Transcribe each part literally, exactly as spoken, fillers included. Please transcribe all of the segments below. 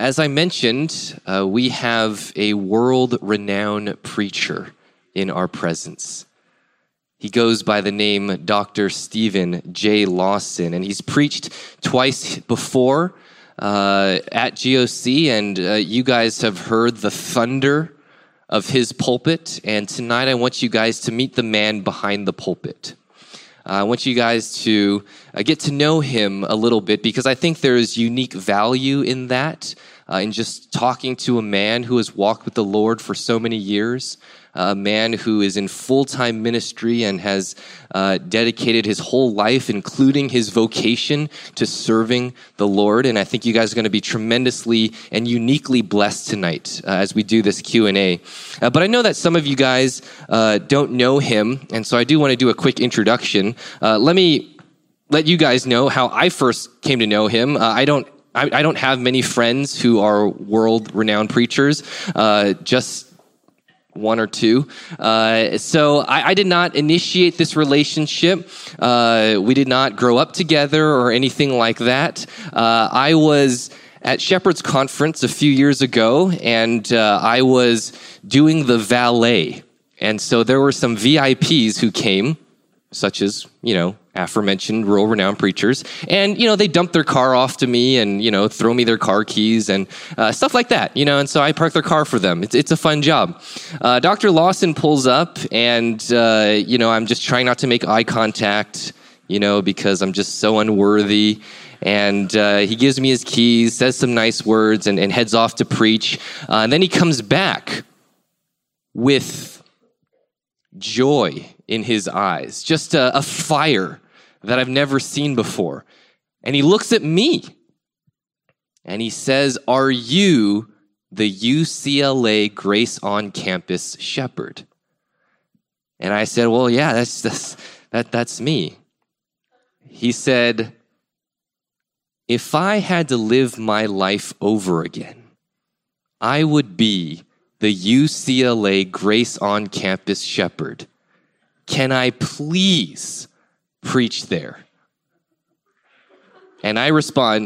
as I mentioned, uh, we have a world-renowned preacher in our presence. He goes by the name Doctor Steven J. Lawson, and he's preached twice before uh, at G O C, and uh, you guys have heard the thunder of his pulpit, and tonight I want you guys to meet the man behind the pulpit. Uh, I want you guys to uh, get to know him a little bit, because I think there is unique value in that, uh, in just talking to a man who has walked with the Lord for so many years, uh, a man who is in full-time ministry and has uh, dedicated his whole life, including his vocation, to serving the Lord. And I think you guys are going to be tremendously and uniquely blessed tonight uh, as we do this Q and A. Uh, but I know that some of you guys uh, don't know him, and so I do want to do a quick introduction. Uh, let me let you guys know how I first came to know him. Uh, I don't I, I don't have many friends who are world-renowned preachers, uh, just one or two. Uh, so I, I did not initiate this relationship. Uh, we did not grow up together or anything like that. Uh, I was at Shepherd's Conference a few years ago, and uh, I was doing the valet. And so there were some V I Ps who came, such as, you know, aforementioned world-renowned preachers. And, you know, they dump their car off to me and, you know, throw me their car keys and uh, stuff like that, you know, and so I park their car for them. It's, it's a fun job. Uh, Doctor Lawson pulls up and, uh, you know, I'm just trying not to make eye contact, you know, because I'm just so unworthy. And uh, he gives me his keys, says some nice words, and, and heads off to preach. Uh, and then he comes back with joy in his eyes, just a, a fire that I've never seen before. And he looks at me and he says, "Are you the U C L A Grace on Campus shepherd?" And I said, "Well, yeah, that's, that's that that's me." He said, "If I had to live my life over again, I would be the U C L A Grace on Campus shepherd. Can I please preach there?" And I respond,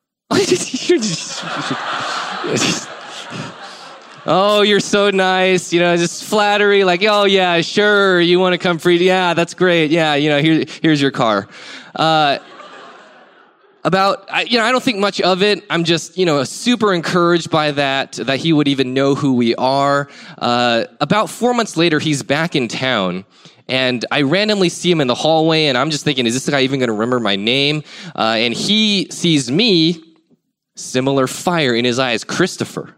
"Oh, you're so nice, you know, just flattery, like, oh yeah, sure, you want to come preach? Yeah, that's great. Yeah, you know, here, here's your car." Uh, About, you know, I don't think much of it. I'm just, you know, super encouraged by that, that he would even know who we are. Uh, about four months later, he's back in town, and I randomly see him in the hallway, and I'm just thinking, is this guy even going to remember my name? Uh, and he sees me, similar fire in his eyes, "Christopher,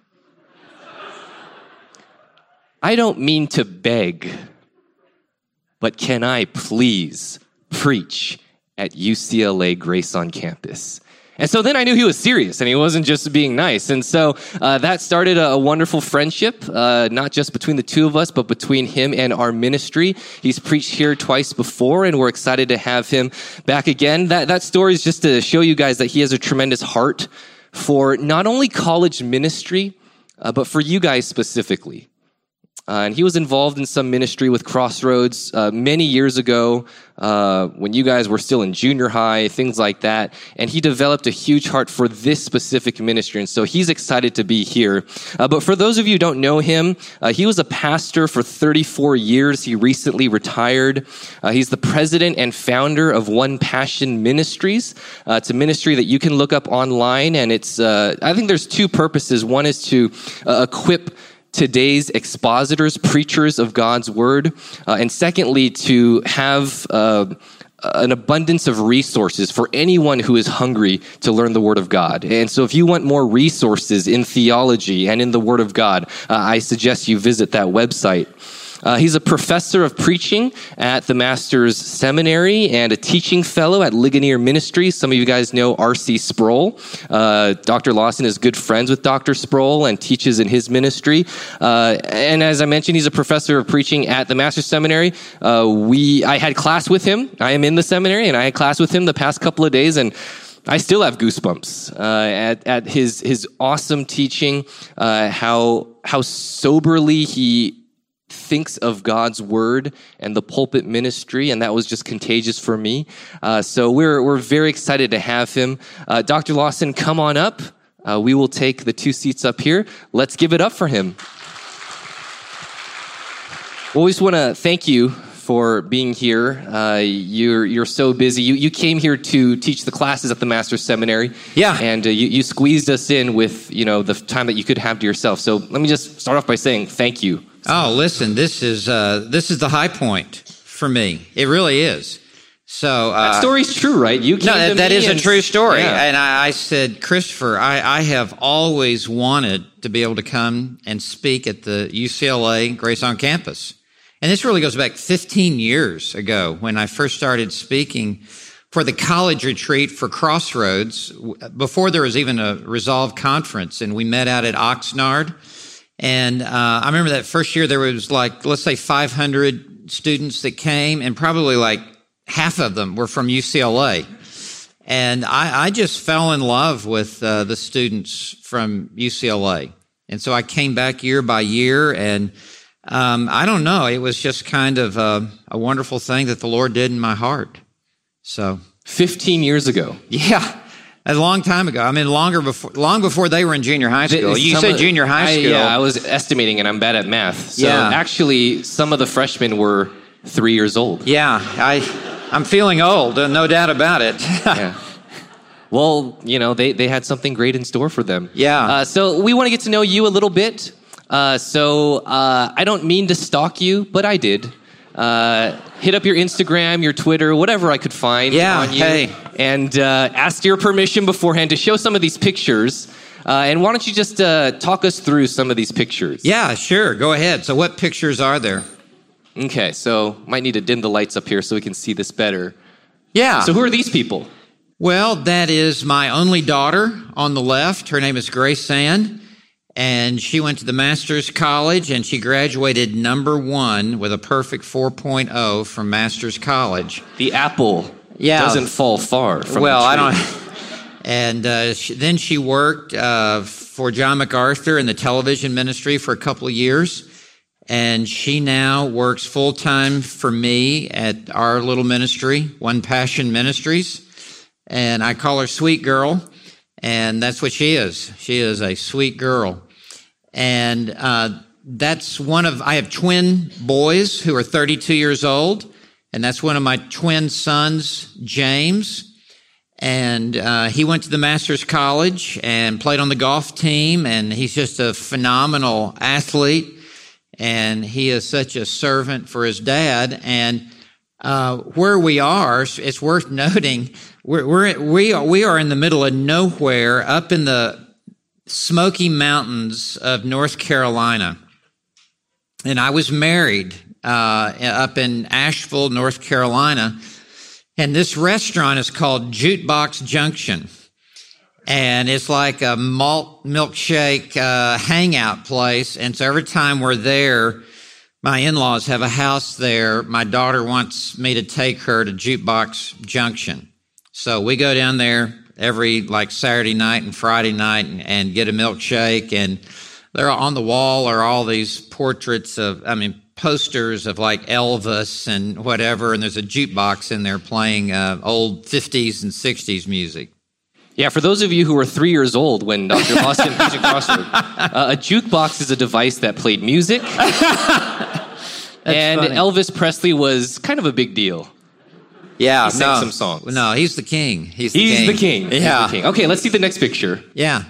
I don't mean to beg, but can I please preach at U C L A Grace on Campus?" And so then I knew he was serious and he wasn't just being nice. And so uh, that started a, a wonderful friendship, uh, not just between the two of us, but between him and our ministry. He's preached here twice before, and we're excited to have him back again. That, that story is just to show you guys that he has a tremendous heart for not only college ministry, uh, but for you guys specifically. Uh, and he was involved in some ministry with Crossroads uh, many years ago uh, when you guys were still in junior high, things like that. And he developed a huge heart for this specific ministry. And so he's excited to be here. Uh, but for those of you who don't know him, uh, he was a pastor for thirty-four years. He recently retired. Uh, he's the president and founder of One Passion Ministries. Uh, it's a ministry that you can look up online. And it's, uh, I think there's two purposes. One is to uh, equip today's expositors, preachers of God's word, uh, and secondly, to have uh, an abundance of resources for anyone who is hungry to learn the word of God. And so if you want more resources in theology and in the word of God, uh, I suggest you visit that website. Uh, he's a professor of preaching at the Master's Seminary and a teaching fellow at Ligonier Ministries. Some of you guys know R C Sproul. Uh, Doctor Lawson is good friends with Doctor Sproul and teaches in his ministry. Uh, and as I mentioned, he's a professor of preaching at the Master's Seminary. Uh, we, I had class with him. I am in the seminary, and I had class with him the past couple of days, and I still have goosebumps uh, at, at his his awesome teaching, uh, how how soberly he thinks of God's word and the pulpit ministry, and that was just contagious for me. Uh, so we're we're very excited to have him. Uh, Doctor Lawson, come on up. uh, we will take the two seats up here. Let's give it up for him. Well, we just want to thank you for being here. Uh, you're you're so busy. You you came here to teach the classes at the Master's Seminary. Yeah. And uh, you, you squeezed us in with, you know, the time that you could have to yourself. So let me just start off by saying thank you. Oh, listen, this is uh, this is the high point for me. It really is. So uh, that story's true, right? You came no, to that, that me is and, a true story. Yeah. And I, I said, Christopher, I, I have always wanted to be able to come and speak at the U C L A Grace on Campus. And this really goes back fifteen years ago when I first started speaking for the college retreat for Crossroads, before there was even a Resolve conference. And we met out at Oxnard. And uh, I remember that first year there was like, let's say five hundred students that came, and probably like half of them were from U C L A. And I, I just fell in love with uh, the students from U C L A. And so I came back year by year, and um, I don't know, it was just kind of a, a wonderful thing that the Lord did in my heart. So fifteen years ago. Yeah. A long time ago. I mean, longer before, long before they were in junior high school. You Some said of- junior high school. I, yeah, I was estimating, and I'm bad at math. So Yeah. actually, some of the freshmen were three years old. Yeah, I, I'm feeling old, uh, no doubt about it. Yeah. Well, you know, they, they had something great in store for them. Yeah. Uh, so we want to get to know you a little bit. Uh, so uh, I don't mean to stalk you, but I did. Uh, hit up your Instagram, your Twitter, whatever I could find Yeah, on you. hey. And uh, asked your permission beforehand to show some of these pictures. Uh, and why don't you just uh, talk us through some of these pictures? Yeah, sure. Go ahead. So what pictures are there? Okay, so might need to dim the lights up here so we can see this better. Yeah. So who are these people? Well, that is my only daughter on the left. Her name is Grace Ann, and she went to the Master's College, and she graduated number one with a perfect four point oh from Master's College. The apple Yeah. doesn't fall far from Well, the I tree. don't. And uh, she, then she worked uh, for John MacArthur in the television ministry for a couple of years. And she now works full time for me at our little ministry, One Passion Ministries. And I call her Sweet Girl. And that's what she is. She is a sweet girl. And uh, that's one of, I have twin boys who are thirty-two years old. And that's one of my twin sons, James. And uh, he went to the Master's College and played on the golf team. And he's just a phenomenal athlete. And he is such a servant for his dad. And uh, where we are, it's worth noting, we're, we're, we are, we are in the middle of nowhere up in the Smoky Mountains of North Carolina. And I was married uh, up in Asheville, North Carolina. And this restaurant is called Jukebox Junction. And it's like a malt milkshake uh, hangout place. And so every time we're there, my in-laws have a house there. My daughter wants me to take her to Jukebox Junction. So we go down there every like Saturday night and Friday night and, and get a milkshake. And there on the wall are all these portraits of, I mean, posters of like Elvis and whatever. And there's a jukebox in there playing uh, old fifties and sixties music. Yeah, for those of you who were three years old when Doctor Boston preached at Crossroads, uh, a jukebox is a device that played music. And funny. Elvis Presley was kind of a big deal. Yeah, He sang no, some songs. No, he's the king. He's the He's king. the king. He's Yeah, the king. Okay, let's see the next picture. yeah.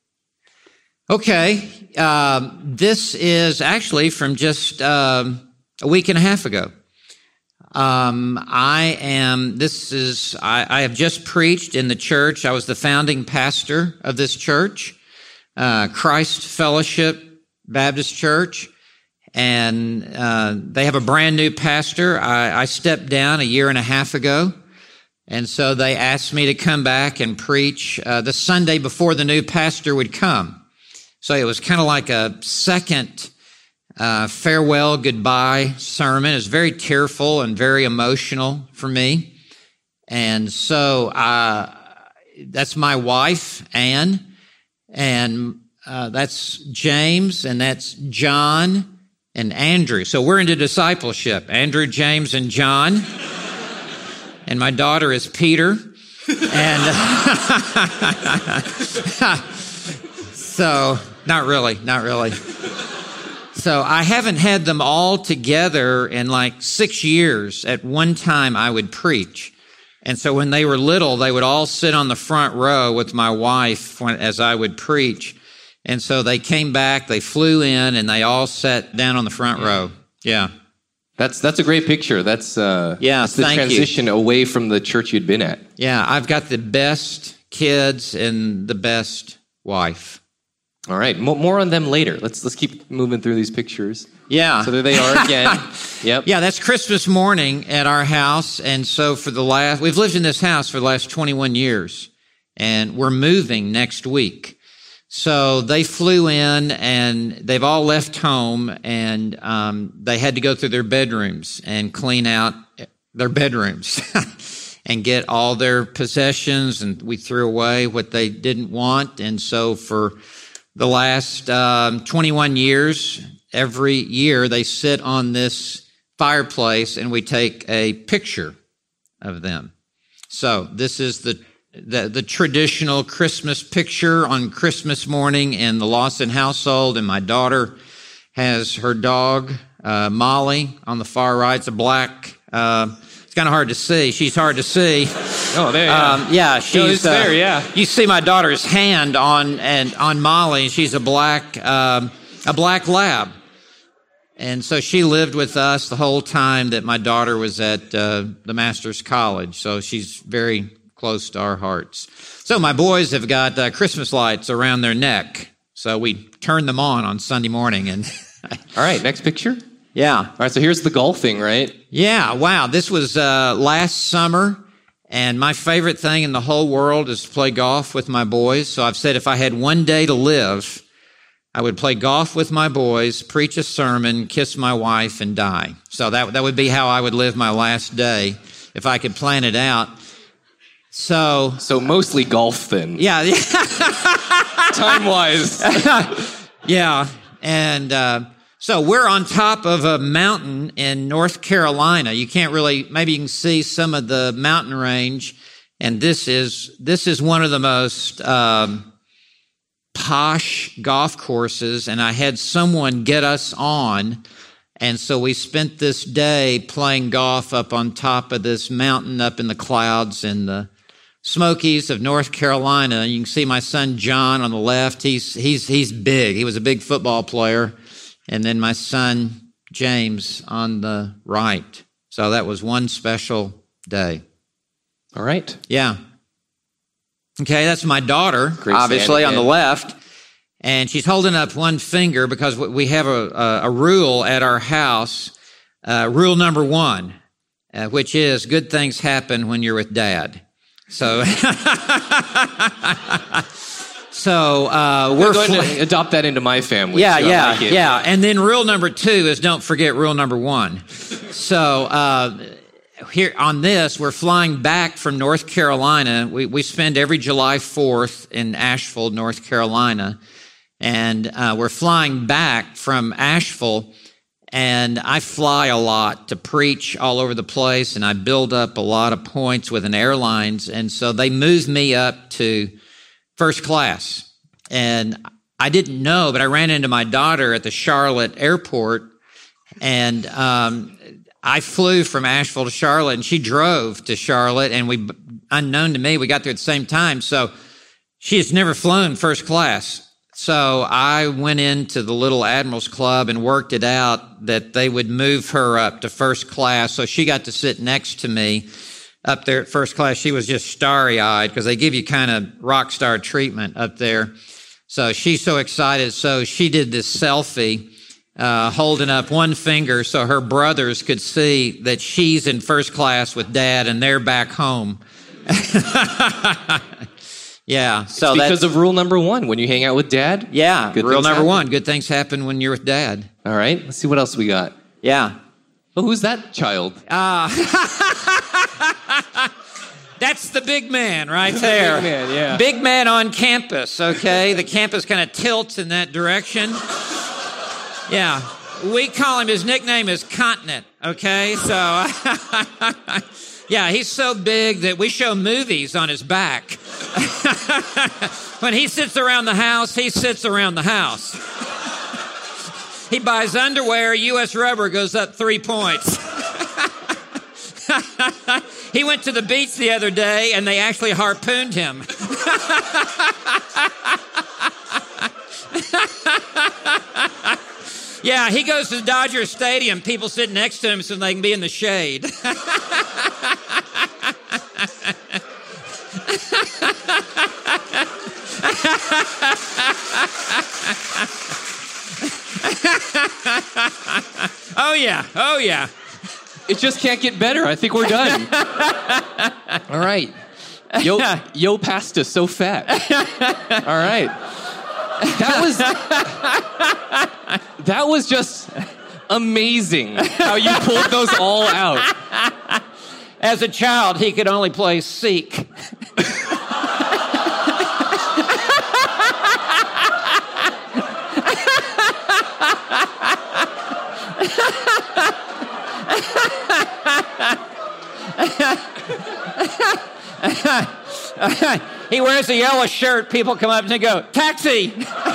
Okay, um, this is actually from just um, a week and a half ago. Um, I am, this is, I, I have just preached in the church. I was the founding pastor of this church, uh, Christ Fellowship Baptist Church. And uh, they have a brand new pastor. I, I stepped down a year and a half ago. And so they asked me to come back and preach uh, the Sunday before the new pastor would come. So it was kind of like a second uh, farewell, goodbye sermon. It was very tearful and very emotional for me. And so uh, that's my wife, Ann, and uh, that's James, and that's John and Andrew. So we're into discipleship, Andrew, James, and John. And my daughter is Peter. And So, not really, not really. So I haven't had them all together in like six years. At one time, I would preach. And so when they were little, they would all sit on the front row with my wife when, as I would preach. And so they came back, they flew in, and they all sat down on the front row. Yeah. That's that's a great picture. That's, uh, yeah, that's the thank transition you. away from the church you'd been at. Yeah, I've got the best kids and the best wife. All right, Mo- more on them later. Let's let's keep moving through these pictures. Yeah. So there they are again. Yep. Yeah, that's Christmas morning at our house. And so for the last, we've lived in this house for the last twenty-one years, and we're moving next week. So they flew in, and they've all left home, and um, they had to go through their bedrooms and clean out their bedrooms and get all their possessions, and we threw away what they didn't want. And so for the last um, twenty-one years, every year they sit on this fireplace and we take a picture of them. So this is the the, the traditional Christmas picture on Christmas morning in the Lawson household, and my daughter has her dog, uh, Molly, on the far right. It's a black, uh, it's kind of hard to see. She's hard to see. Oh, there. Yeah, um, yeah she's no, it's uh, there. Yeah, you see my daughter's hand on and on Molly. She's a black um, a black lab, and so she lived with us the whole time that my daughter was at uh, the Master's College. So she's very close to our hearts. So my boys have got uh, Christmas lights around their neck. So we turn them on on Sunday morning. And all right, next picture. Yeah. All right, so here's the golfing, right? Yeah. Wow. This was uh, last summer. And my favorite thing in the whole world is to play golf with my boys. So I've said if I had one day to live, I would play golf with my boys, preach a sermon, kiss my wife, and die. So that that would be how I would live my last day if I could plan it out. So, so mostly golf then. Yeah. Time wise. Yeah. And uh, so we're on top of a mountain in North Carolina. You can't really, maybe you can see some of the mountain range. And this is, this is one of the most um, posh golf courses. And I had someone get us on. And so we spent this day playing golf up on top of this mountain up in the clouds in the Smokies of North Carolina. You can see my son John on the left. He's he's he's big. He was a big football player. And then my son James on the right. So that was one special day. All right. Yeah. Okay, that's my daughter, Great obviously, on the again. left. And she's holding up one finger because we have a, a, a rule at our house, uh, rule number one, uh, which is good things happen when you're with Dad. So, so uh, we're going fl- to adopt that into my family. yeah, so I yeah, like it. yeah. And then rule number two is don't forget rule number one. So uh, here on this, we're flying back from North Carolina. We we spend every July fourth in Asheville, North Carolina. And uh, we're flying back from Asheville, and I fly a lot to preach all over the place, and I build up a lot of points with an airlines, and so they moved me up to first class. And I didn't know, but I ran into my daughter at the Charlotte airport, and um, I flew from Asheville to Charlotte, and she drove to Charlotte, and we, unknown to me, we got there at the same time, so she has never flown first class. So I went into the little Admirals Club and worked it out that they would move her up to first class. So she got to sit next to me up there at first class. She was just starry-eyed because they give you kind of rock star treatment up there. So she's so excited. So she did this selfie, uh, holding up one finger so her brothers could see that she's in first class with Dad and they're back home. Yeah, so it's because that's, of rule number one. When you hang out with Dad, yeah, good rule things number happen. one: good things happen when you're with Dad. All right, let's see what else we got. Yeah. Oh, who's that child? Uh, that's the big man right there. Big man, yeah. Big man on campus. Okay, the campus kind of tilts in that direction. Yeah, we call him. His nickname is Continent. Okay, so. Yeah, he's so big that we show movies on his back. When he sits around the house, he sits around the house. He buys underwear, U S Rubber goes up three points. He went to the beach the other day, and they actually harpooned him. Yeah, he goes to Dodger Stadium. People sit next to him so they can be in the shade. Oh, yeah. Oh, yeah. It just can't get better. I think we're done. All right. Yo, yo pasta, so fat. All right. That was that was just amazing how you pulled those all out. As a child, he could only play Seek. He wears a yellow shirt. People come up and go, "Taxi!"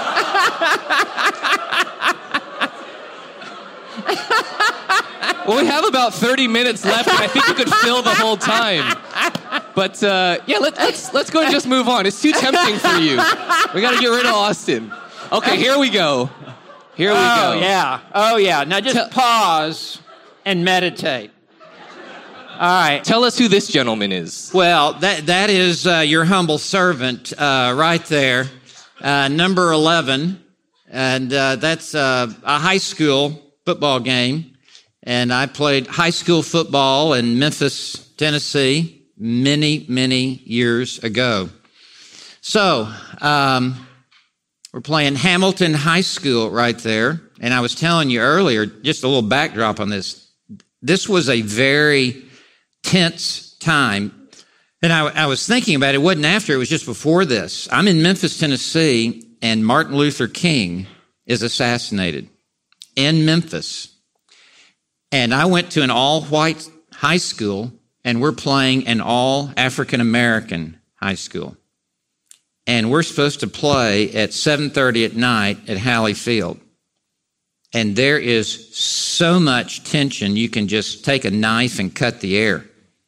Well, we have about thirty minutes left, and I think we could fill the whole time. But uh, yeah, let, let's let's go and just move on. It's too tempting for you. We got to get rid of Austin. Okay, here we go. Here we oh, go. Oh yeah. Oh yeah. Now just Tell- pause and meditate. All right. Tell us who this gentleman is. Well, that that is uh, your humble servant uh, right there, uh, number eleven, and uh, that's uh, a high school football game. And I played high school football in Memphis, Tennessee, many, many years ago. So um, we're playing Hamilton High School right there. And I was telling you earlier, just a little backdrop on this. This was a very tense time. And I, I was thinking about it. It wasn't after, it was just before this. I'm in Memphis, Tennessee, and Martin Luther King is assassinated in Memphis. And I went to an all-white high school, and we're playing an all-African-American high school. And we're supposed to play at seven thirty at night at Halley Field. And there is so much tension, you can just take a knife and cut the air.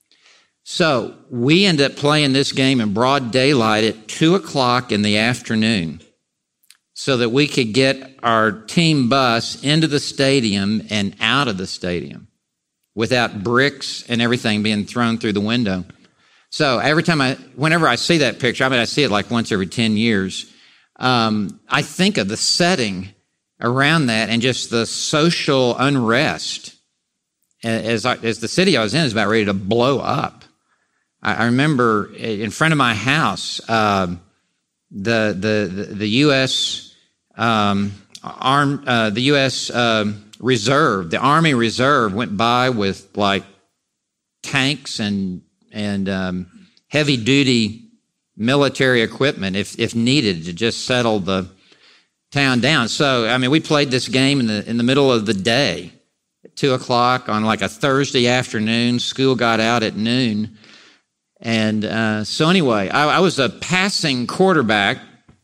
So we end up playing this game in broad daylight at two o'clock in the afternoon so that we could get our team bus into the stadium and out of the stadium without bricks and everything being thrown through the window. So every time I, whenever I see that picture, I mean, I see it like once every ten years, um, I think of the setting around that and just the social unrest as, I, as the city I was in is about ready to blow up. I, I remember in front of my house, um, the, the, the, the U S Um, arm, uh, the U S Uh, Reserve, the Army Reserve went by with like tanks and and um, heavy duty military equipment if if needed to just settle the town down. So I mean, we played this game in the in the middle of the day, at two o'clock on like a Thursday afternoon. School got out at noon, and uh, so anyway, I, I was a passing quarterback.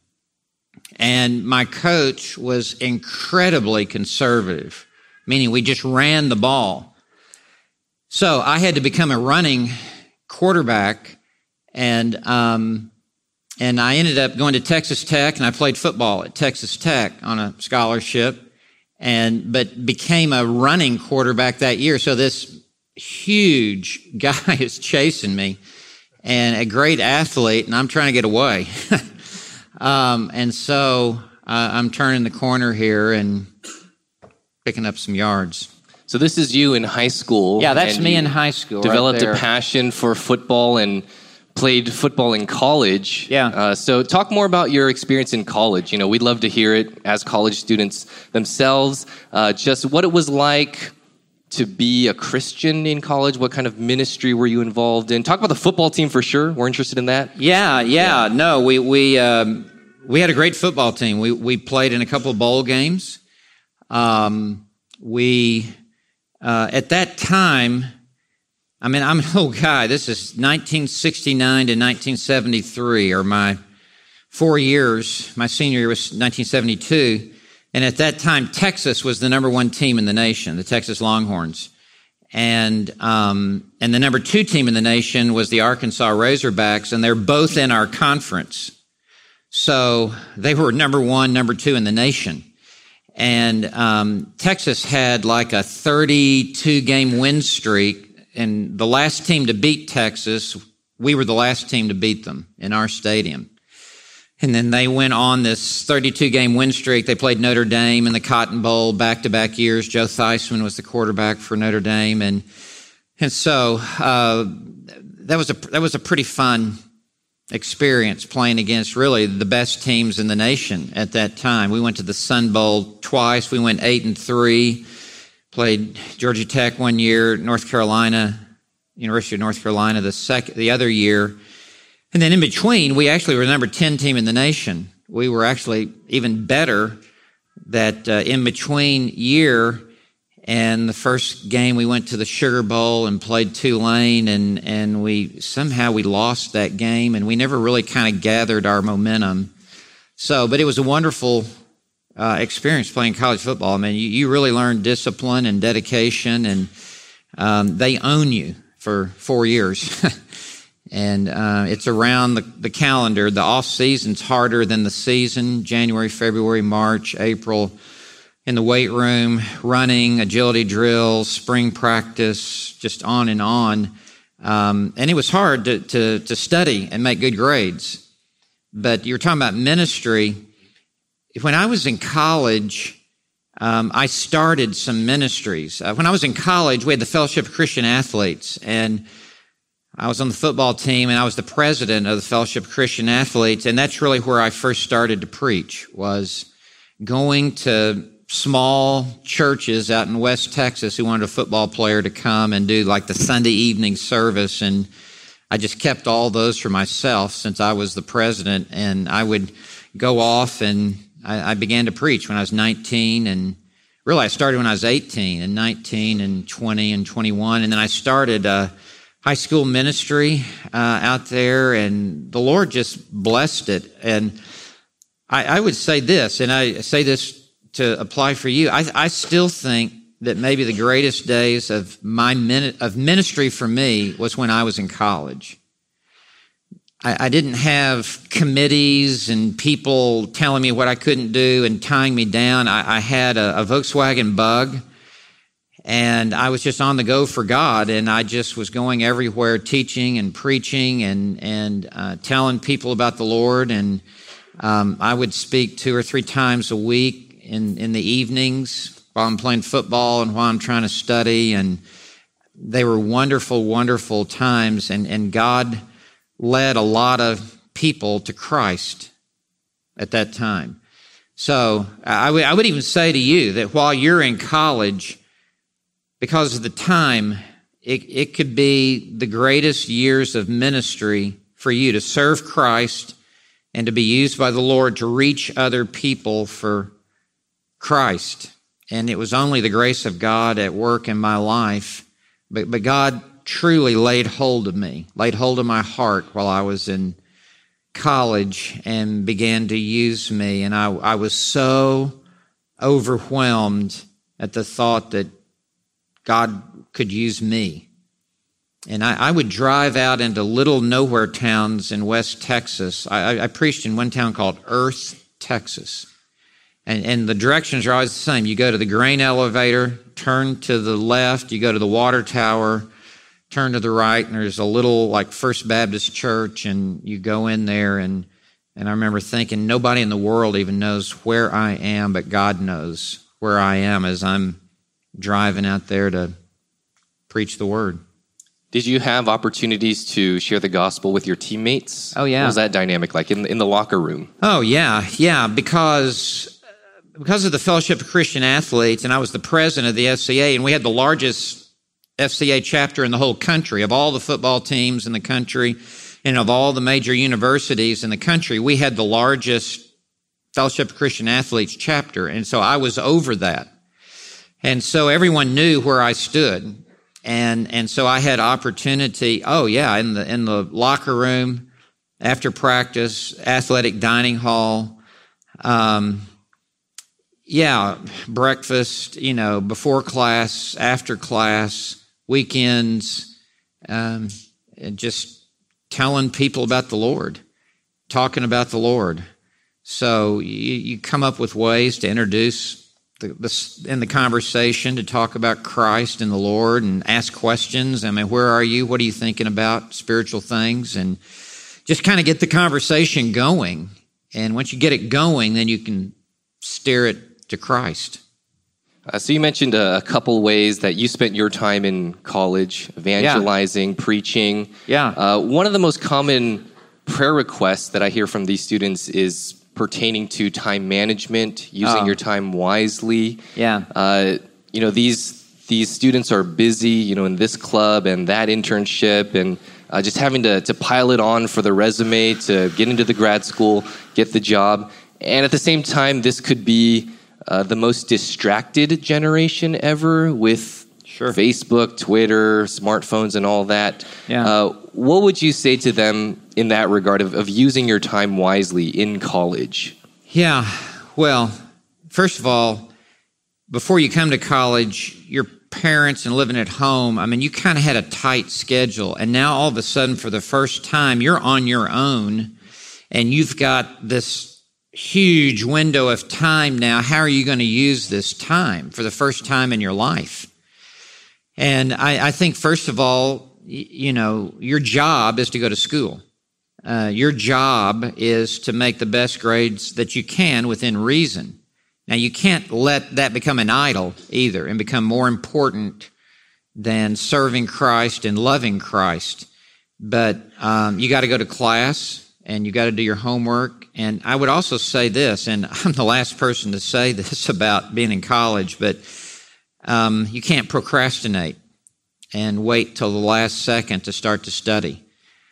And my coach was incredibly conservative, meaning we just ran the ball. So I had to become a running quarterback, and um, and I ended up going to Texas Tech, and I played football at Texas Tech on a scholarship, and but became a running quarterback that year. So this huge guy is chasing me, and a great athlete, and I'm trying to get away. Um, and so uh, I'm turning the corner here and picking up some yards. So this is you in high school. Yeah, that's me in high school. Developed right a passion for football and played football in college. Yeah. Uh, so talk more about your experience in college. You know, we'd love to hear it as college students themselves. Uh, just what it was like to be a Christian in college. What kind of ministry were you involved in? Talk about the football team for sure. We're interested in that. Yeah, yeah. yeah. No, we we um, we had a great football team. We we played in a couple of bowl games. Um, we uh, at that time I mean, I'm an old guy. This is nineteen sixty-nine to nineteen seventy-three, or my four years. My senior year was nineteen seventy-two. And at that time, Texas was the number one team in the nation, the Texas Longhorns. And um, and the number two team in the nation was the Arkansas Razorbacks, and they're both in our conference. So they were number one, number two in the nation. And um, Texas had like a thirty-two game win streak. And the last team to beat Texas, we were the last team to beat them in our stadium. And then they went on this thirty-two game win streak. They played Notre Dame in the Cotton Bowl back-to-back years. Joe Theismann was the quarterback for Notre Dame. And and so uh, that was a that was a pretty fun experience playing against really the best teams in the nation at that time. We went to the Sun Bowl twice. We went eight and three. Played Georgia Tech one year, North Carolina, University of North Carolina the second, the other year. And then in between, we actually were the number ten team in the nation. We were actually even better that uh, in between year. And the first game we went to the Sugar Bowl and played Tulane, and, and we somehow we lost that game, and we never really kind of gathered our momentum. So, but it was a wonderful uh, experience playing college football. I mean, you, you really learn discipline and dedication, and um, they own you for four years. And uh, it's around the, the calendar. The off season's harder than the season. January, February, March, April. In the weight room, running, agility drills, spring practice, just on and on. Um, and it was hard to, to, to study and make good grades. But you were talking about ministry. When I was in college, um, I started some ministries. Uh, when I was in college, we had the Fellowship of Christian Athletes, and I was on the football team, and I was the president of the Fellowship of Christian Athletes, and that's really where I first started to preach, was going to small churches out in West Texas who wanted a football player to come and do like the Sunday evening service. And I just kept all those for myself since I was the president. And I would go off, and I, I began to preach when I was nineteen. And really, I started when I was eighteen and nineteen and twenty and twenty-one. And then I started a high school ministry uh, out there, and the Lord just blessed it. And I, I would say this, and I say this to apply for you. I, I still think that maybe the greatest days of my min, of ministry for me was when I was in college. I, I didn't have committees and people telling me what I couldn't do and tying me down. I, I had a, a Volkswagen Bug, and I was just on the go for God, and I just was going everywhere teaching and preaching and, and uh, telling people about the Lord. And um, I would speak two or three times a week in, in the evenings while I'm playing football and while I'm trying to study. And they were wonderful, wonderful times. And, and God led a lot of people to Christ at that time. So I, w- I would even say to you that while you're in college, because of the time, it, it could be the greatest years of ministry for you to serve Christ and to be used by the Lord to reach other people for Christ. And it was only the grace of God at work in my life. But, but God truly laid hold of me, laid hold of my heart while I was in college and began to use me. And I, I was so overwhelmed at the thought that God could use me. And I, I would drive out into little nowhere towns in West Texas. I, I preached in one town called Earth, Texas. And, and the directions are always the same. You go to the grain elevator, turn to the left, you go to the water tower, turn to the right, and there's a little like First Baptist church, and you go in there. And, and I remember thinking, nobody in the world even knows where I am, but God knows where I am as I'm driving out there to preach the word. Did you have opportunities to share the gospel with your teammates? Oh, yeah. What was that dynamic like in, in the locker room? Oh, yeah, yeah, because because of the Fellowship of Christian Athletes, and I was the president of the F C A, and we had the largest F C A chapter in the whole country. Of all the football teams in the country and of all the major universities in the country, we had the largest Fellowship of Christian Athletes chapter, and so I was over that. And so everyone knew where I stood. And and so I had opportunity, oh yeah, in the in the locker room, after practice, athletic dining hall, um, yeah, breakfast, you know, before class, after class, weekends, um, and just telling people about the Lord, talking about the Lord. So you, you come up with ways to introduce the, the, in the conversation, to talk about Christ and the Lord and ask questions. I mean, where are you? What are you thinking about? Spiritual things. And just kind of get the conversation going. And once you get it going, then you can steer it to Christ. Uh, so you mentioned a, a couple ways that you spent your time in college, evangelizing, yeah. preaching. Yeah. Uh, one of the most common prayer requests that I hear from these students is pertaining to time management, using oh. your time wisely. Yeah. Uh, you know, these these students are busy, you know, in this club and that internship, and uh, just having to, to pile it on for the resume to get into the grad school, get the job. And at the same time, this could be uh, the most distracted generation ever with sure. Facebook, Twitter, smartphones, and all that. Yeah. Uh, what would you say to them in that regard of, of using your time wisely in college? Yeah. Well, first of all, before you come to college, your parents and living at home, I mean, you kind of had a tight schedule. And now all of a sudden, for the first time, you're on your own and you've got this huge window of time now. How are you going to use this time for the first time in your life? And I, I think, first of all, you know, your job is to go to school. Uh, your job is to make the best grades that you can within reason. Now, you can't let that become an idol either and become more important than serving Christ and loving Christ. But um, you got to go to class and you got to do your homework. And I would also say this, and I'm the last person to say this about being in college, but um, you can't procrastinate and wait till the last second to start to study,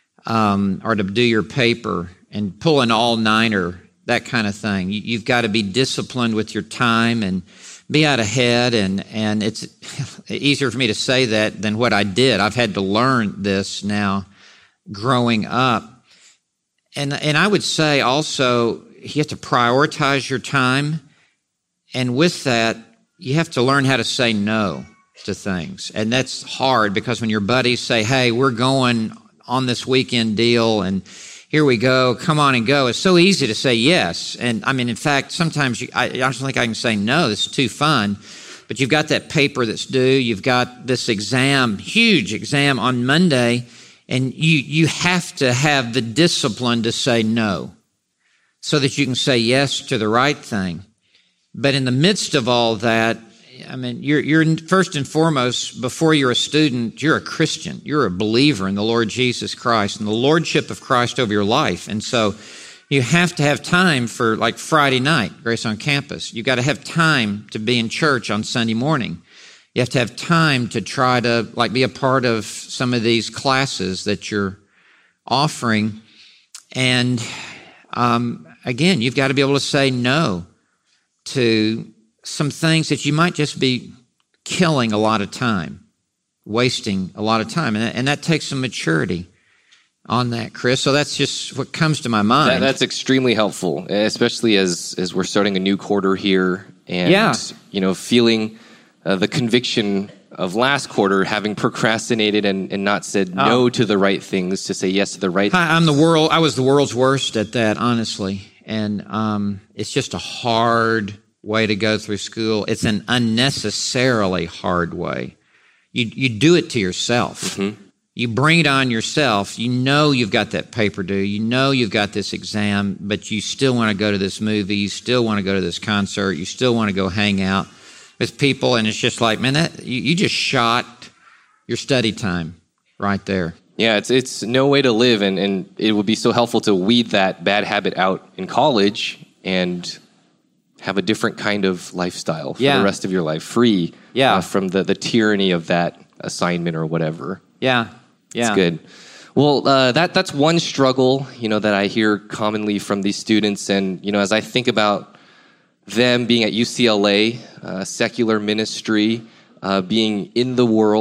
um, or to do your paper and pull an all-nighter, that kind of thing. You, you've got to be disciplined with your time and be out ahead, and, and it's easier for me to say that than what I did. I've had to learn this now growing up. And, and I would say also, you have to prioritize your time, and with that, you have to learn how to say no to things. And that's hard because when your buddies say, hey, we're going on this weekend deal and here we go, come on and go, it's so easy to say yes. And I mean, in fact, sometimes you, I, I don't think I can say no, this is too fun. But you've got that paper that's due, you've got this exam, huge exam on Monday, and you, you have to have the discipline to say no so that you can say yes to the right thing. But in the midst of all that, I mean, you're, you're first and foremost, before you're a student, you're a Christian. You're a believer in the Lord Jesus Christ and the lordship of Christ over your life. And so you have to have time for, like, Friday night, Grace on Campus. You got to have time to be in church on Sunday morning. You have to have time to try to, like, be a part of some of these classes that you're offering. And um, again, you've got to be able to say no to some things that you might just be killing a lot of time, wasting a lot of time. And that, and that takes some maturity on that, Chris. So that's just what comes to my mind. That, that's extremely helpful, especially as, as we're starting a new quarter here and, yeah. you know, feeling uh, the conviction of last quarter, having procrastinated and, and not said oh. no to the right things, to say yes to the right Hi, things. I'm the world. I was the world's worst at that, honestly. And um, it's just a hard way to go through school. It's an unnecessarily hard way. You you do it to yourself. Mm-hmm. You bring it on yourself. You know you've got that paper due. You know you've got this exam, but you still want to go to this movie. You still want to go to this concert. You still want to go hang out with people. And it's just like, man, that you, you just shot your study time right there. Yeah, it's it's no way to live, and, and it would be so helpful to weed that bad habit out in college and have a different kind of lifestyle for yeah. the rest of your life, free yeah. uh, from the, the tyranny of that assignment or whatever. Yeah, yeah. It's good. Well, uh, that that's one struggle, you know, that I hear commonly from these students. And, you know, as I think about them being at U C L A, uh, secular ministry, uh, being in the world,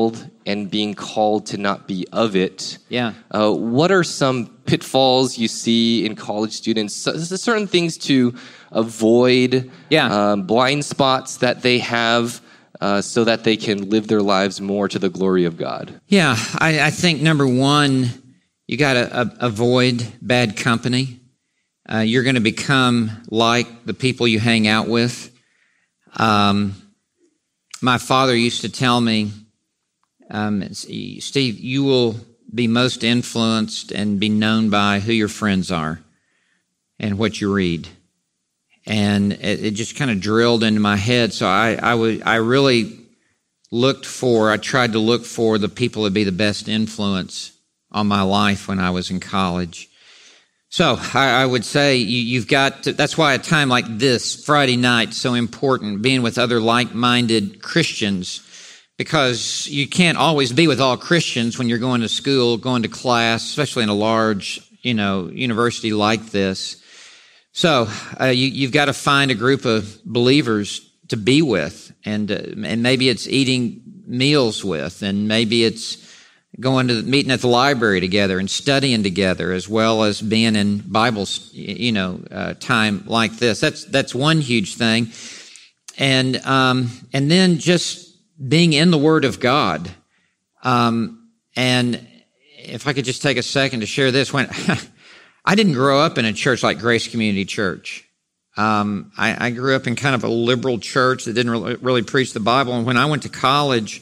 and being called to not be of it. Yeah. Uh, what are some pitfalls you see in college students? So, certain things to avoid, Yeah. um, blind spots that they have, uh, so that they can live their lives more to the glory of God? Yeah, I, I think number one, you got to uh, avoid bad company. Uh, you're going to become like the people you hang out with. Um, my father used to tell me, um, Steve, you will be most influenced and be known by who your friends are and what you read. And it, it just kind of drilled into my head. So I, I would, I really looked for, I tried to look for the people that would be the best influence on my life when I was in college. So I, I would say you, you've got to, that's why a time like this, Friday night, so important, being with other like-minded Christians, because you can't always be with all Christians when you're going to school, going to class, especially in a large, you know, university like this. So uh, you, you've got to find a group of believers to be with, and uh, and maybe it's eating meals with, and maybe it's going to meeting at the library together and studying together, as well as being in Bible, you know, uh, time like this. That's that's one huge thing, and um, and then just being in the Word of God. Um, and if I could just take a second to share this, when I didn't grow up in a church like Grace Community Church. Um, I, I grew up in kind of a liberal church that didn't really, really preach the Bible. And when I went to college,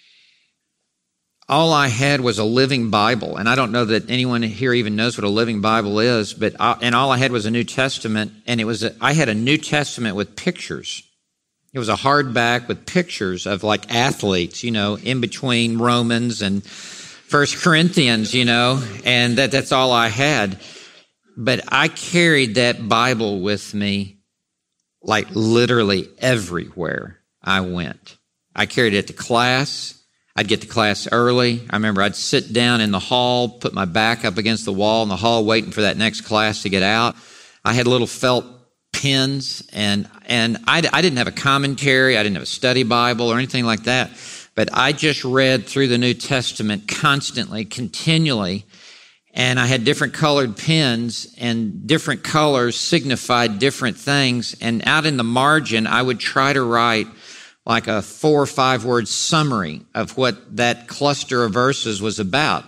all I had was a living Bible. And I don't know that anyone here even knows what a living Bible is, but I, and all I had was a New Testament. And it was a, I had a New Testament with pictures. It was a hardback with pictures of like athletes, you know, in between Romans and First Corinthians, you know, and that that's all I had. But I carried that Bible with me like literally everywhere I went. I carried it to class. I'd get to class early. I remember I'd sit down in the hall, put my back up against the wall in the hall, waiting for that next class to get out. I had little felt pens, and and I, I didn't have a commentary. I didn't have a study Bible or anything like that. But I just read through the New Testament constantly, continually. And I had different colored pens, and different colors signified different things. And out in the margin, I would try to write like a four or five word summary of what that cluster of verses was about,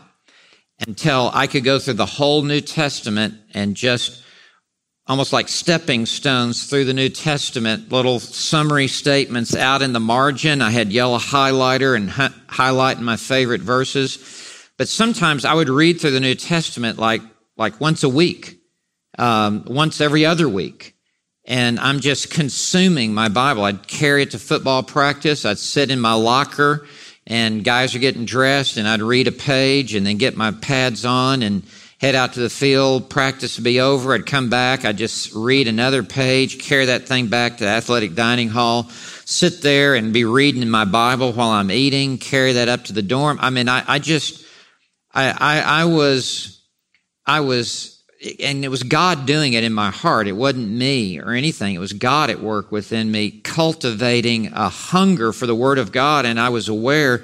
until I could go through the whole New Testament and just almost like stepping stones through the New Testament, little summary statements out in the margin. I had yellow highlighter and hi- highlighting my favorite verses. But sometimes I would read through the New Testament like like once a week, um, once every other week. And I'm just consuming my Bible. I'd carry it to football practice. I'd sit in my locker, and guys are getting dressed, and I'd read a page and then get my pads on and head out to the field. Practice would be over. I'd come back. I'd just read another page, carry that thing back to the athletic dining hall, sit there and be reading in my Bible while I'm eating, carry that up to the dorm. I mean, I, I just... I, I, I was, I was, and it was God doing it in my heart. It wasn't me or anything. It was God at work within me, cultivating a hunger for the Word of God. And I was aware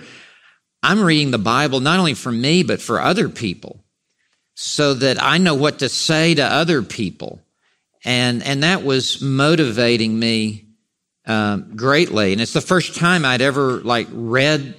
I'm reading the Bible not only for me, but for other people, so that I know what to say to other people. And, and that was motivating me um, greatly. And it's the first time I'd ever like read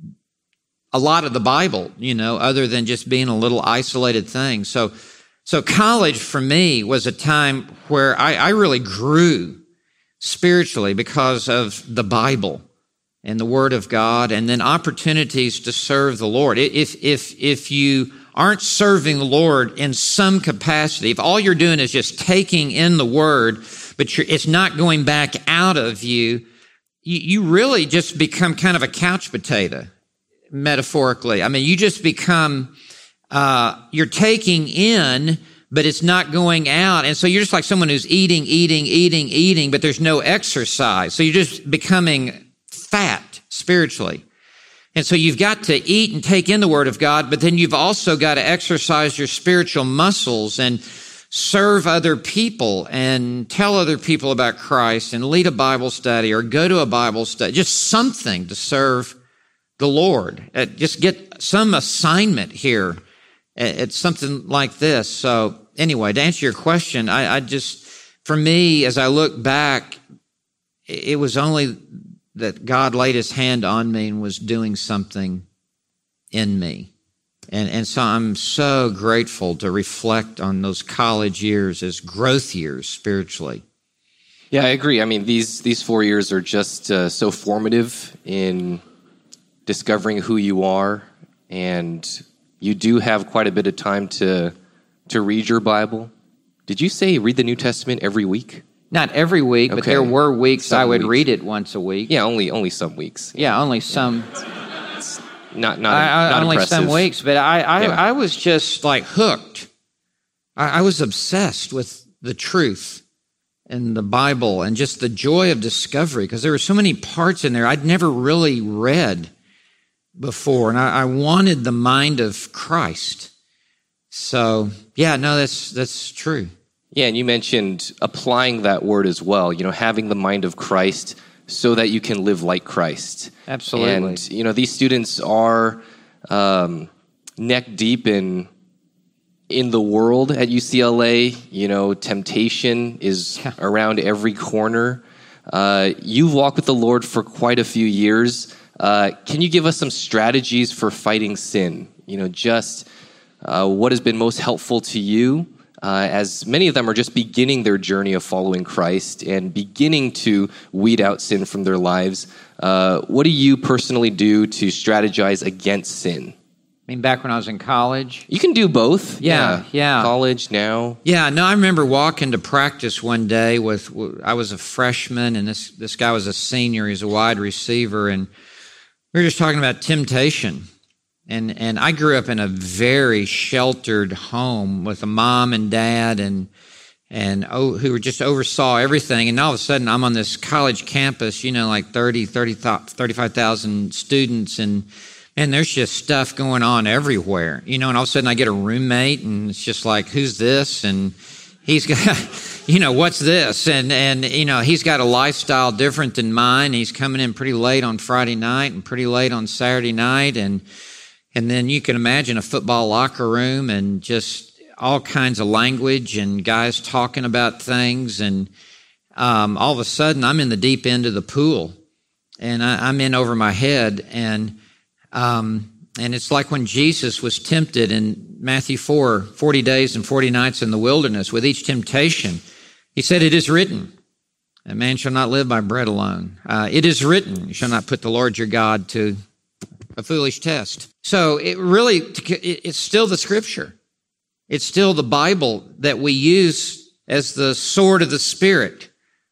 a lot of the Bible, you know, other than just being a little isolated thing. So, so college for me was a time where I, I really grew spiritually because of the Bible and the Word of God, and then opportunities to serve the Lord. If, if, if you aren't serving the Lord in some capacity, if all you're doing is just taking in the Word, but you're, it's not going back out of you, you, you really just become kind of a couch potato. Metaphorically. I mean, you just become, uh, you're taking in, but it's not going out. And so you're just like someone who's eating, eating, eating, eating, but there's no exercise. So you're just becoming fat spiritually. And so you've got to eat and take in the Word of God, but then you've also got to exercise your spiritual muscles and serve other people and tell other people about Christ and lead a Bible study or go to a Bible study, just something to serve the Lord. Uh, just get some assignment here at, at something like this. So anyway, to answer your question, I, I just, for me, as I look back, it was only that God laid his hand on me and was doing something in me. And, and so I'm so grateful to reflect on those college years as growth years spiritually. Yeah, I agree. I mean, these these four years are just uh, so formative in discovering who you are, and you do have quite a bit of time to to read your Bible. Did you say read the New Testament every week? Not every week, Okay. but there were weeks Some I would weeks. read it once a week. Yeah, only only some weeks. Yeah, only some. Not not, I, I, not only impressive. some weeks, but I, I, Yeah. I was just Like hooked. I, I was obsessed with the truth and the Bible and just the joy of discovery, because there were so many parts in there I'd never really read before, and I, I wanted the mind of Christ. So, yeah, no, that's that's true. Yeah, and you mentioned applying that word as well, you know, having the mind of Christ so that you can live like Christ. Absolutely. And, you know, these students are um, neck deep in in the world at U C L A. You know, temptation is Yeah. around every corner. Uh, you've walked with the Lord for quite a few years. Uh, can you give us some strategies for fighting sin? You know, just uh, what has been most helpful to you? Uh, as many of them are just beginning their journey of following Christ and beginning to weed out sin from their lives. Uh, what do you personally do to strategize against sin? I mean, back when I was in college. You can do both. Yeah, yeah. College now. Yeah, no, I remember walking to practice one day with, I was a freshman and this, this guy was a senior. He's a wide receiver. And we were just talking about temptation. And, and I grew up in a very sheltered home with a mom and dad and, and oh, who just oversaw everything. And all of a sudden I'm on this college campus, you know, like thirty, thirty, thirty-five thousand students, and and there's just stuff going on everywhere, you know, and all of a sudden I get a roommate and it's just like, who's this? And he's got, you know, what's this? And, and, you know, he's got a lifestyle different than mine. He's coming in pretty late on Friday night and pretty late on Saturday night. And, and then you can imagine a football locker room and just all kinds of language and guys talking about things. And, um, all of a sudden I'm in the deep end of the pool and I, I'm in over my head. And, Um, and it's like when Jesus was tempted in Matthew four, forty days and forty nights in the wilderness. With each temptation, he said, it is written, a man shall not live by bread alone. Uh, it is written, you shall not put the Lord your God to a foolish test. So it really, it's still the scripture. It's still the Bible that we use as the sword of the Spirit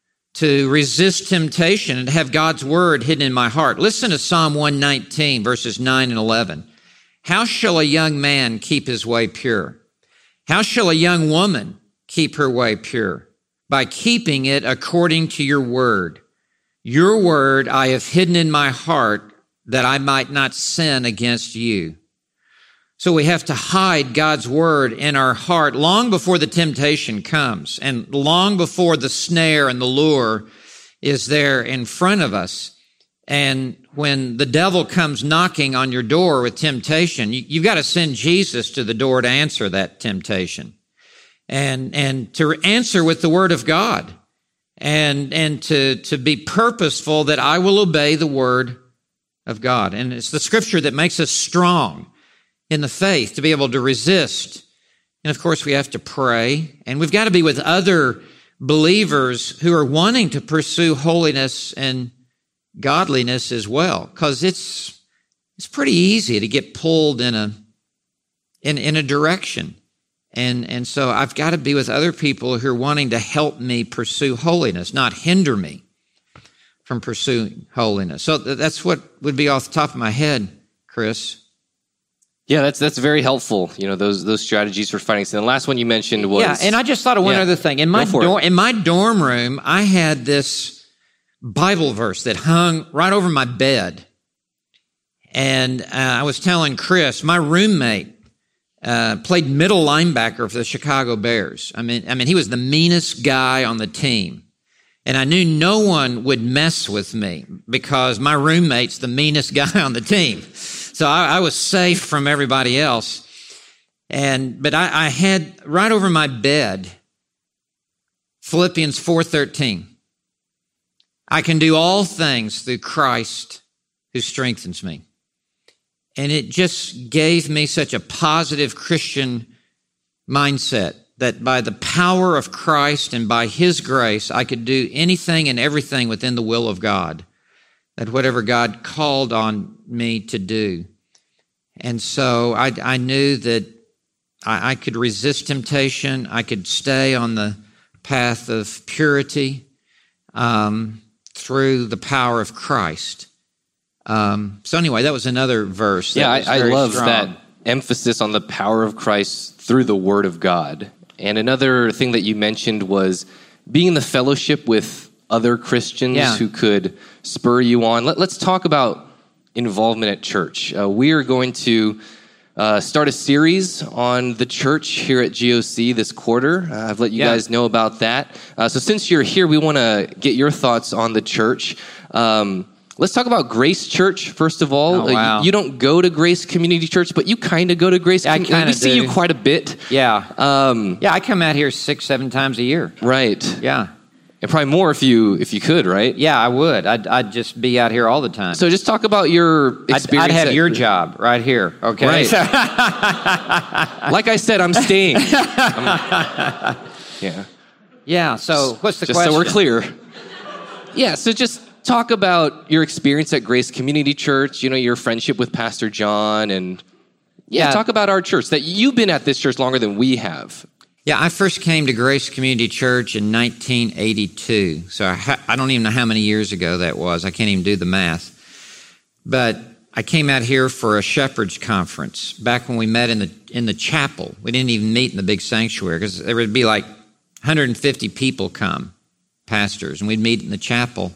to resist temptation and have God's word hidden in my heart. Listen to Psalm one nineteen, verses nine and eleven. How shall a young man keep his way pure? How shall a young woman keep her way pure? By keeping it according to your word. Your word I have hidden in my heart that I might not sin against you. So we have to hide God's word in our heart long before the temptation comes and long before the snare and the lure is there in front of us. And when the devil comes knocking on your door with temptation, you, you've got to send Jesus to the door to answer that temptation and, and to answer with the word of God and, and to, to be purposeful that I will obey the word of God. And it's the scripture that makes us strong in the faith to be able to resist. And of course, we have to pray, and we've got to be with other believers who are wanting to pursue holiness and godliness as well, because it's it's pretty easy to get pulled in a in in a direction. And and so I've got to be with other people who are wanting to help me pursue holiness, not hinder me from pursuing holiness. So that's what would be off the top of my head, Chris. Yeah, that's that's very helpful. You know, those those strategies for fighting sin. The last one you mentioned was Yeah, and I just thought of one Yeah. other thing. In my Go for dorm, it. in my dorm room, I had this Bible verse that hung right over my bed, and uh, I was telling Chris, my roommate uh, played middle linebacker for the Chicago Bears. I mean, I mean, he was the meanest guy on the team, And I knew no one would mess with me because my roommate's the meanest guy on the team. So I, I was safe from everybody else. And but I, I had right over my bed Philippians four thirteen. I can do all things through Christ who strengthens me. And it just gave me such a positive Christian mindset that by the power of Christ and by His grace, I could do anything and everything within the will of God, that whatever God called on me to do. And so I, I knew that I, I could resist temptation. I could stay on the path of purity um, through the power of Christ. Um, so anyway, that was another verse. Yeah, that I, I love strong. that emphasis on the power of Christ through the Word of God. And another thing that you mentioned was being in the fellowship with other Christians Yeah. who could spur you on. Let, let's talk about involvement at church. Uh, we are going to uh, start a series on the church here at G O C this quarter. Uh, I've let you Yeah. guys know about that. Uh, so since you're here, we want to get your thoughts on the church. Um, Let's talk about Grace Church, first of all. Oh, wow. Uh, you, you don't go to Grace Community Church, but you kind of go to Grace I Community. kinda We see do. you quite a bit. Yeah. Um, Yeah, I come out here six, seven times a year. right. Yeah. And probably more if you if you could, right? Yeah, I would. I'd, I'd just be out here all the time. So just talk about your I'd, experience. I'd have at- your job right here, okay? Right. Like I said, I'm staying. I'm- yeah. Yeah, so what's the Just question? so we're clear. Yeah, so just talk about your experience at Grace Community Church, you know, your friendship with Pastor John, and yeah, Yeah. talk about our church, that you've been at this church longer than we have. Yeah, I first came to Grace Community Church in nineteen eighty-two. So I, ha- I don't even know how many years ago that was. I can't even do the math. But I came out here for a shepherd's conference back when we met in the in the chapel. We didn't even meet in the big sanctuary because there would be like one hundred fifty people come, pastors, and we'd meet in the chapel.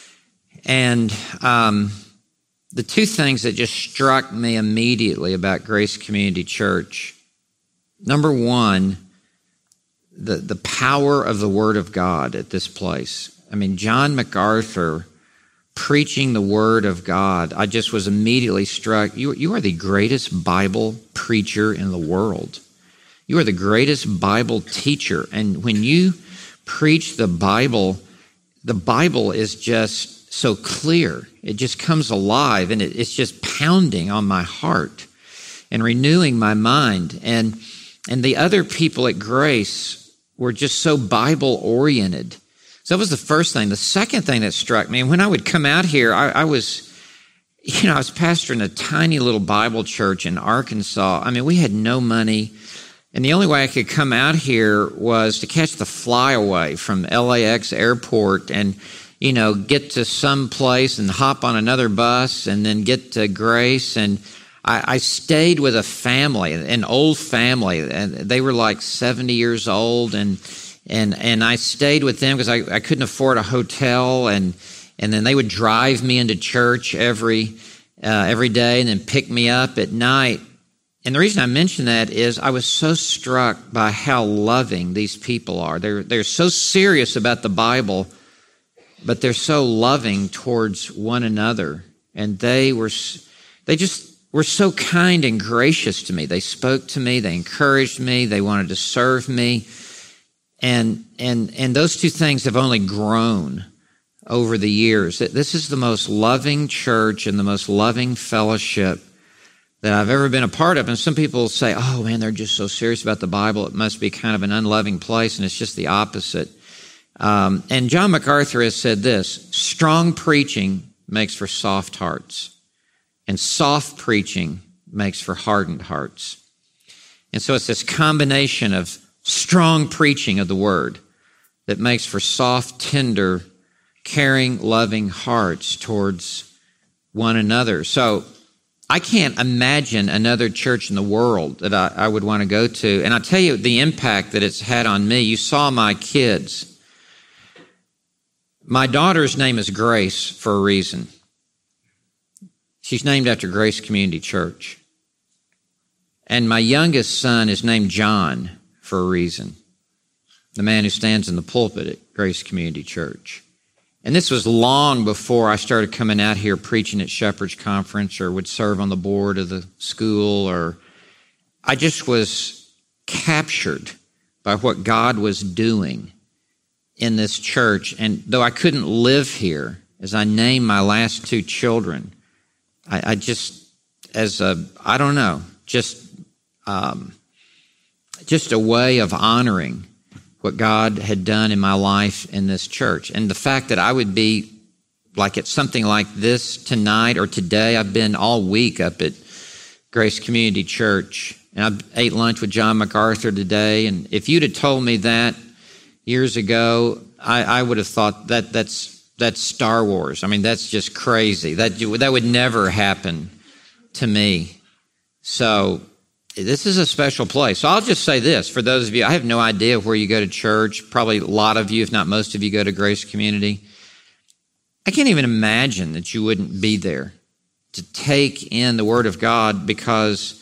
And um, the two things that just struck me immediately about Grace Community Church, number one, the, the power of the Word of God at this place. I mean, John MacArthur preaching the Word of God, I just was immediately struck. You, you are the greatest Bible preacher in the world. You are the greatest Bible teacher. And when you preach the Bible, the Bible is just so clear. It just comes alive, and it, it's just pounding on my heart and renewing my mind. And and the other people at Grace were just so Bible-oriented. So that was the first thing. The second thing that struck me, and when I would come out here, I, I was, you know, I was pastoring a tiny little Bible church in Arkansas. I mean, we had no money. And the only way I could come out here was to catch the flyaway from L A X airport and, you know, get to some place and hop on another bus and then get to Grace. And I, I stayed with a family, an old family, and they were like seventy years old. And and and I stayed with them because I, I couldn't afford a hotel. And and then they would drive me into church every uh, every day and then pick me up at night. And the reason I mention that is I was so struck by how loving these people are. They're they're so serious about the Bible, but they're so loving towards one another. And they were they just were so kind and gracious to me. They spoke to me, they encouraged me, they wanted to serve me. And and and those two things have only grown over the years. This is the most loving church and the most loving fellowship that I've ever been a part of. And some people say, oh man, they're just so serious about the Bible. It must be kind of an unloving place. And it's just the opposite. Um, and John MacArthur has said this: strong preaching makes for soft hearts, and soft preaching makes for hardened hearts. And so it's this combination of strong preaching of the word that makes for soft, tender, caring, loving hearts towards one another. So I can't imagine another church in the world that I, I would want to go to. And I'll tell you the impact that it's had on me. You saw my kids. My daughter's name is Grace for a reason. She's named after Grace Community Church. And my youngest son is named John for a reason. the man who stands in the pulpit at Grace Community Church. And this was long before I started coming out here preaching at Shepherd's Conference or would serve on the board of the school. Or I just was captured by what God was doing in this church. And though I couldn't live here, as I named my last two children, I, I just, as a, I don't know, just, um, just a way of honoring what God had done in my life in this church. And the fact that I would be like at something like this tonight or today, I've been all week up at Grace Community Church, and I ate lunch with John MacArthur today. And if you'd have told me that years ago, I, I would have thought that that's that's Star Wars. I mean, that's just crazy. That that would never happen to me. So this is a special place. So I'll just say this, for those of you, I have no idea where you go to church. Probably a lot of you, if not most of you, go to Grace Community. I can't even imagine that you wouldn't be there to take in the Word of God, because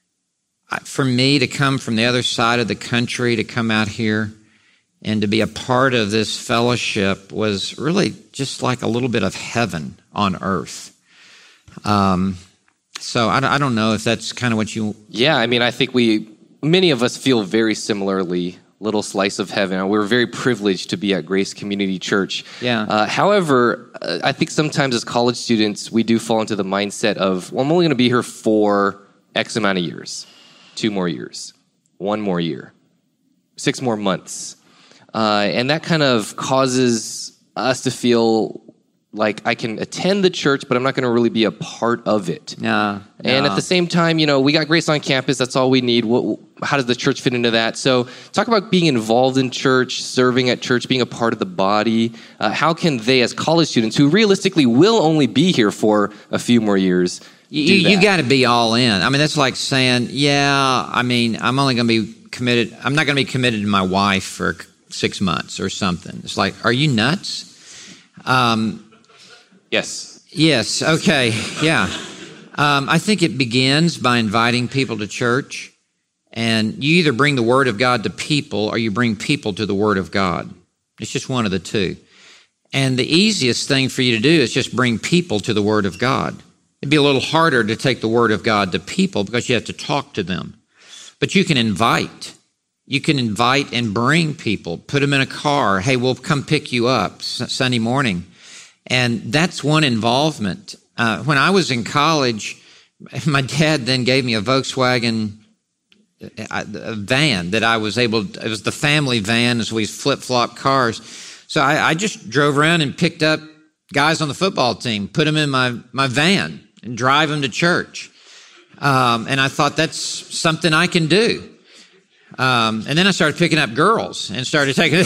for me to come from the other side of the country, to come out here and to be a part of this fellowship was really just like a little bit of heaven on earth. Um So I, I don't know if that's kind of what you... Yeah, I mean, I think we, many of us feel very similarly, little slice of heaven. We're very privileged to be at Grace Community Church. Yeah. Uh, however, uh, I think sometimes as college students, we do fall into the mindset of, well, I'm only going to be here for X amount of years, two more years, one more year, six more months. Uh, and that kind of causes us to feel like I can attend the church, but I'm not going to really be a part of it. No, And no. at the same time, you know, we got Grace on campus. That's all we need. What, how does the church fit into that? So talk about being involved in church, serving at church, being a part of the body. Uh, how can they, as college students, who realistically will only be here for a few more years, You, do you that? got to be all in. I mean, that's like saying, yeah, I mean, I'm only going to be committed. I'm not going to be committed to my wife for six months or something. It's like, are you nuts? Um, Yes. Yes, okay, yeah. Um, I think it begins by inviting people to church, and you either bring the Word of God to people or you bring people to the Word of God. It's just one of the two. And the easiest thing for you to do is just bring people to the Word of God. It'd be a little harder to take the Word of God to people because you have to talk to them. But you can invite. You can invite and bring people, put them in a car. Hey, we'll come pick you up Sunday morning. And that's one involvement. Uh, when I was in college, my dad then gave me a Volkswagen a, a van that I was able to, it was the family van as we flip-flop cars. So I, I just drove around and picked up guys on the football team, put them in my, my van and drive them to church. Um, and I thought that's something I can do. Um, and then I started picking up girls and started taking...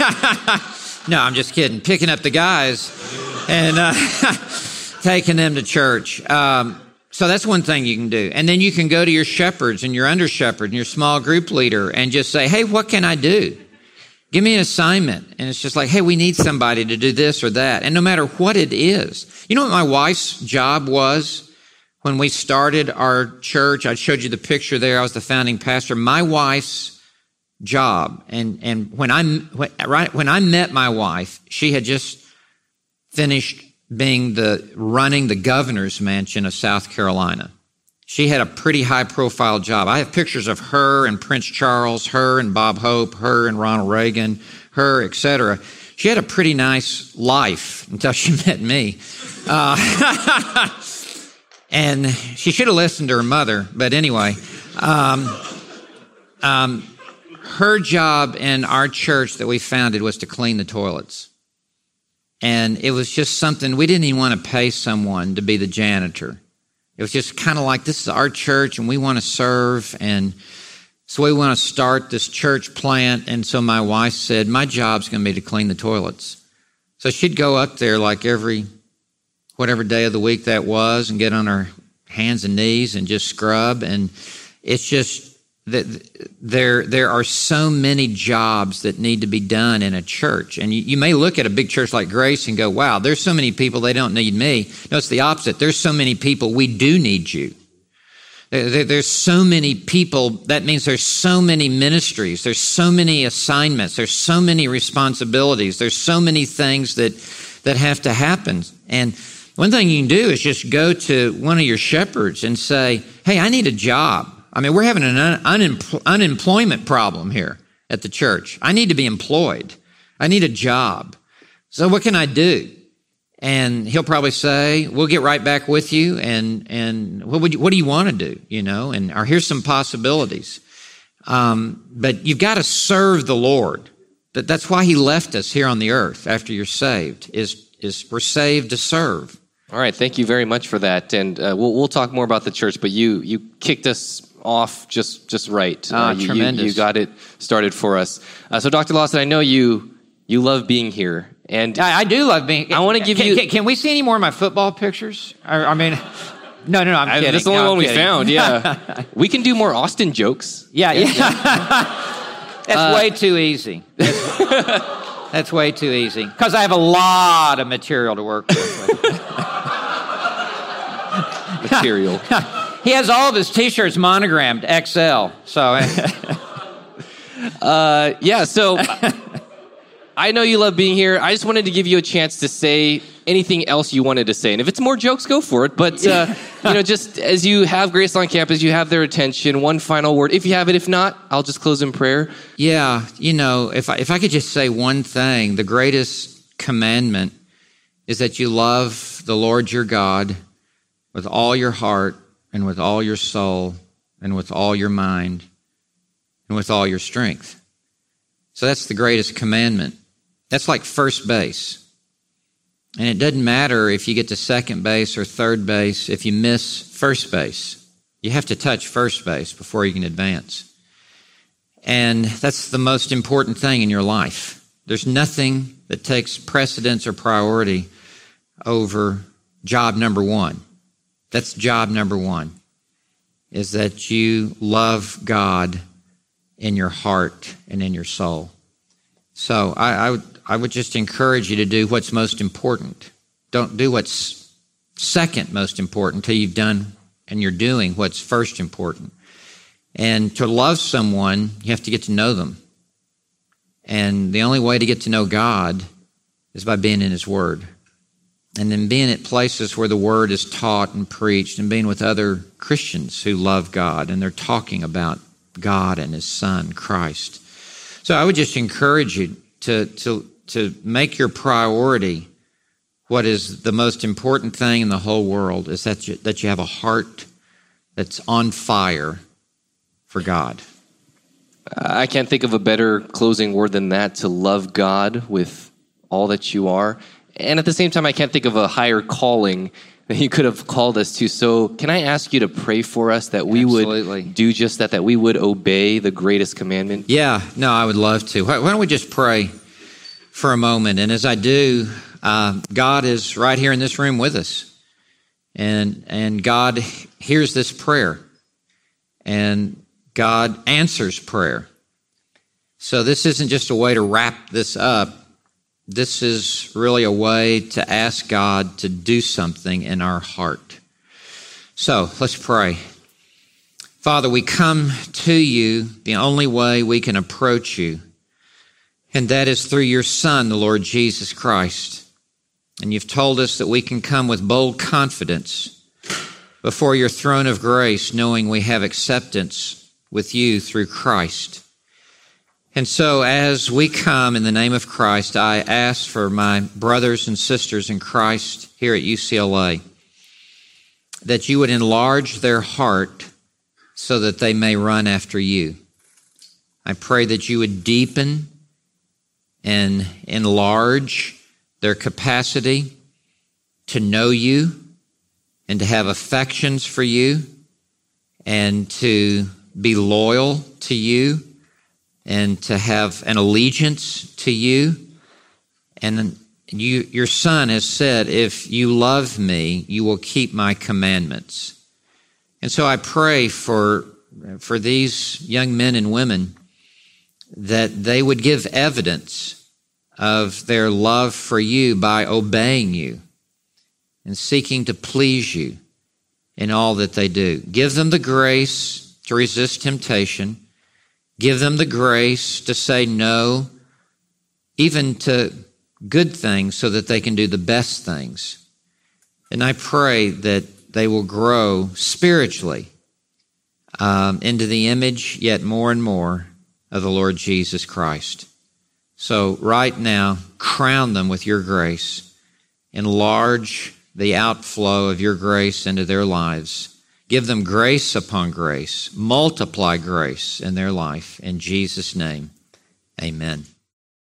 No, I'm just kidding. Picking up the guys and uh, taking them to church. Um, so that's one thing you can do. And then you can go to your shepherds and your under shepherd and your small group leader and just say, hey, what can I do? Give me an assignment. And it's just like, hey, we need somebody to do this or that. And no matter what it is. You know what my wife's job was when we started our church? I showed you the picture there. I was the founding pastor. My wife's job. And, and when I, when, right, when I met my wife, she had just finished being the, running the governor's mansion of South Carolina. She had a pretty high profile job. I have pictures of her and Prince Charles, her and Bob Hope, her and Ronald Reagan, her, et cetera. She had a pretty nice life until she met me. Uh, and she should have listened to her mother. But anyway, um, um, her job in our church that we founded was to clean the toilets. And it was just something, we didn't even want to pay someone to be the janitor. It was just kind of like, this is our church and we want to serve. And so we want to start this church plant. And so my wife said, my job's going to be to clean the toilets. So she'd go up there like every, whatever day of the week that was, and get on her hands and knees and just scrub. And it's just, that there there are so many jobs that need to be done in a church. And you, you may look at a big church like Grace and go, wow, there's so many people, they don't need me. No, it's the opposite. There's so many people, we do need you. There, there's so many people. That means there's so many ministries. There's so many assignments. There's so many responsibilities. There's so many things that, that have to happen. And one thing you can do is just go to one of your shepherds and say, hey, I need a job. I mean, we're having an un- unempl- unemployment problem here at the church. I need to be employed. I need a job. So what can I do? And he'll probably say, we'll get right back with you. And, and what would you, what do you want to do? You know, and or here's some possibilities. Um, but you've got to serve the Lord. That, that's why he left us here on the earth after you're saved, is, is we're saved to serve. All right, thank you very much for that, and uh, we'll we'll talk more about the church. But you you kicked us off just just right. Ah, uh, you, tremendous! You, you got it started for us. Uh, so, Doctor Lawson, I know you you love being here, and I, I do love being. I want to give can, you. Can, can we see any more of my football pictures? I, I mean, no, no, no. I'm I, kidding. that's the only no, one I'm we kidding. found. Yeah, we can do more Austin jokes. Yeah, yeah. That's uh, way too easy. That's, that's way too easy because I have a lot of material to work with. Material. He has all of his T-shirts monogrammed X L. So, uh, yeah. So, I know you love being here. I just wanted to give you a chance to say anything else you wanted to say, and if it's more jokes, go for it. But uh, you know, just as you have Grace on campus, you have their attention. One final word, if you have it. If not, I'll just close in prayer. Yeah, you know, if I, if I could just say one thing, the greatest commandment is that you love the Lord your God with all your heart and with all your soul and with all your mind and with all your strength. So that's the greatest commandment. That's like first base. And it doesn't matter if you get to second base or third base, if you miss first base. You have to touch first base before you can advance. And that's the most important thing in your life. There's nothing that takes precedence or priority over job number one. That's job number one, is that you love God in your heart and in your soul. So I, I would I would just encourage you to do what's most important. Don't do what's second most important until you've done and you're doing what's first important. And to love someone, you have to get to know them. And the only way to get to know God is by being in His Word. And then being at places where the Word is taught and preached, and being with other Christians who love God, and they're talking about God and His Son, Christ. So I would just encourage you to, to, to make your priority what is the most important thing in the whole world, is that you, that you have a heart that's on fire for God. I can't think of a better closing word than that, to love God with all that you are. And at the same time, I can't think of a higher calling that you could have called us to. So can I ask you to pray for us that we Absolutely. would do just that, that we would obey the greatest commandment? Yeah, no, I would love to. Why, why don't we just pray for a moment? And as I do, uh, God is right here in this room with us. And, and God hears this prayer. And God answers prayer. So this isn't just a way to wrap this up. This is really a way to ask God to do something in our heart. So let's pray. Father, we come to you the only way we can approach you, and that is through your Son, the Lord Jesus Christ. And you've told us that we can come with bold confidence before your throne of grace, knowing we have acceptance with you through Christ. And so as we come in the name of Christ, I ask for my brothers and sisters in Christ here at U C L A that you would enlarge their heart so that they may run after you. I pray that you would deepen and enlarge their capacity to know you and to have affections for you and to be loyal to you and to have an allegiance to you. And you, your Son has said, if you love me, you will keep my commandments. And so I pray for, for these young men and women that they would give evidence of their love for you by obeying you and seeking to please you in all that they do. Give them the grace to resist temptation. Give them the grace to say no, even to good things, so that they can do the best things. And I pray that they will grow spiritually um, into the image yet more and more of the Lord Jesus Christ. So right now, crown them with your grace. Enlarge the outflow of your grace into their lives. Give them grace upon grace. Multiply grace in their life. In Jesus' name, amen.